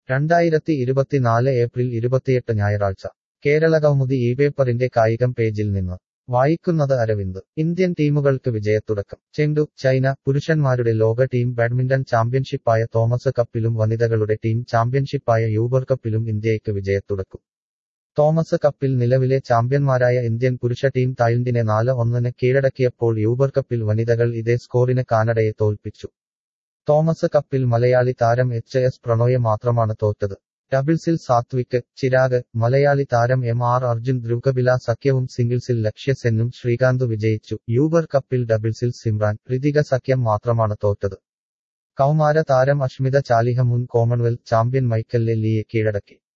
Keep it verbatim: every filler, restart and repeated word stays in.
രണ്ടായിരത്തി ഇരുപത്തിനാല് ഏപ്രിൽ ഇരുപത്തിയെട്ട് ഞായറാഴ്ച കേരളകൗമുദി ഈ പേപ്പറിന്റെ കായികം പേജിൽ നിന്ന് വായിക്കുന്നത് അരവിന്ദ്. ഇന്ത്യൻ ടീമുകൾക്ക് വിജയത്തുടക്കം. Chengdu, China. പുരുഷന്മാരുടെ ലോക ടീം ബാഡ്മിന്റൺ ചാമ്പ്യൻഷിപ്പായ തോമസ് കപ്പിലും വനിതകളുടെ ടീം ചാമ്പ്യൻഷിപ്പായ യൂബർ കപ്പിലും ഇന്ത്യയ്ക്ക് വിജയത്തുടക്കും. തോമസ് കപ്പിൽ നിലവിലെ ചാമ്പ്യന്മാരായ ഇന്ത്യൻ പുരുഷ ടീം തായ്ലൻഡിനെ നാല് ഒന്നിന് കീഴടക്കിയപ്പോൾ യൂബർ കപ്പിൽ വനിതകൾ ഇതേ സ്കോറിന് കാനഡയെ തോൽപ്പിച്ചു. തോമസ് കപ്പിൽ മലയാളി താരം എച്ച് എസ് പ്രണോയ് മാത്രമാണ് തോറ്റത്. ഡബിൾസിൽ സാത്വിക്, ചിരാഗ്, മലയാളി താരം എം ആർ അർജുൻ ധ്രുവകപില സഖ്യവും സിംഗിൾസിൽ ലക്ഷ്യ സെന്നും ശ്രീകാന്ത് വിജയിച്ചു. യൂബർ കപ്പിൽ ഡബിൾസിൽ സിമ്രാൻ, ഋതിക സഖ്യം മാത്രമാണ് തോറ്റത്. കൗമാര താരം അഷ്മിത ചാലിഹ മുൻ കോമൺവെൽത്ത് ചാമ്പ്യൻ മൈക്കൽ ലിയെ കീഴടക്കി.